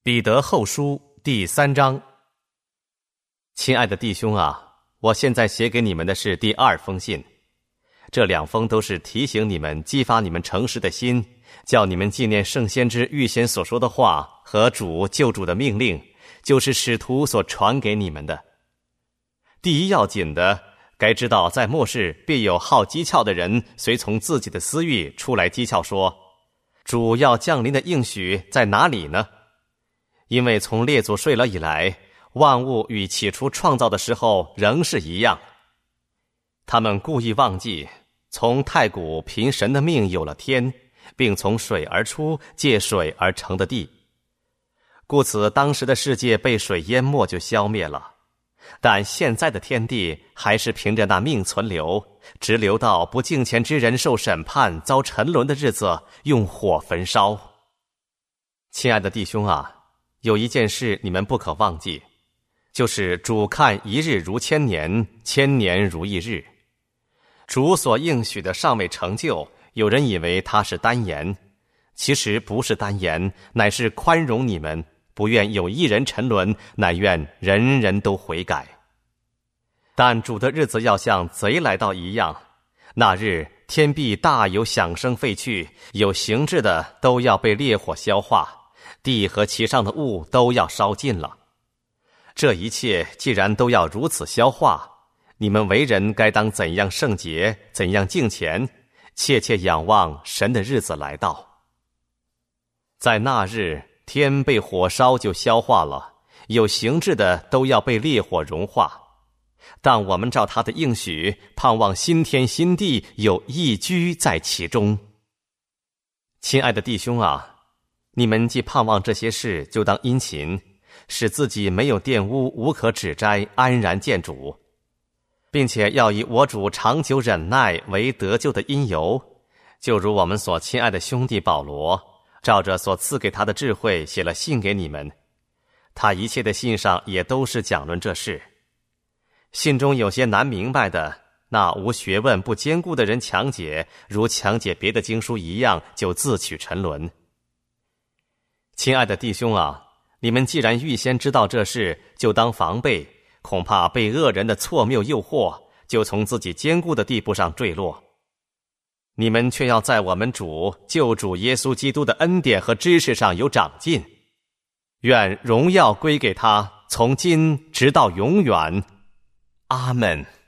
彼得后书第3章。亲爱的弟兄啊，我现在写给你们的是第2封信，这2封都是提醒你们、激发你们诚实的心，叫你们纪念圣先知预先所说的话和救主的命令，就是使徒所传给你们的。第一要紧的，该知道在末世必有好讥诮的人随从自己的私欲出来讥诮说，主要降临的应许在哪里呢？因为从列祖睡了以来，万物与起初创造的时候仍是一样。他们故意忘记，从太古凭神的命有了天，并从水而出，借水而成的地。故此当时的世界被水淹没就消灭了，但现在的天地还是凭着那命存留，直留到不敬虔之人受审判遭沉沦的日子，用火焚烧。亲爱的弟兄啊，有一件事你们不可忘记，就是主看一日如千年，千年如一日。主所应许的尚未成就，有人以为他是单言，其实不是单言，乃是宽容你们，不愿有一人沉沦，乃愿人人都悔改。但主的日子要像贼来到一样，那日天必大有响声废去，有形质的都要被烈火消化，地和其上的物都要烧尽了。这一切既然都要如此消化，你们为人该当怎样圣洁，怎样敬虔，切切仰望神的日子来到。在那日，天被火烧就消化了，有形质的都要被烈火融化。但我们照他的应许，盼望新天新地，有一居在其中。亲爱的弟兄啊，你们既盼望这些事，就当殷勤，使自己没有玷污，无可指摘，安然见主，并且要以我主长久忍耐为得救的因由，就如我们所亲爱的兄弟保罗，照着所赐给他的智慧写了信给你们。他一切的信上也都是讲论这事。信中有些难明白的，那无学问不坚固的人强解，如强解别的经书一样，就自取沉沦。亲爱的弟兄啊，你们既然预先知道这事，就当防备，恐怕被恶人的错谬诱惑，就从自己坚固的地步上坠落。你们却要在我们救主耶稣基督的恩典和知识上有长进。愿荣耀归给他，从今直到永远。阿们。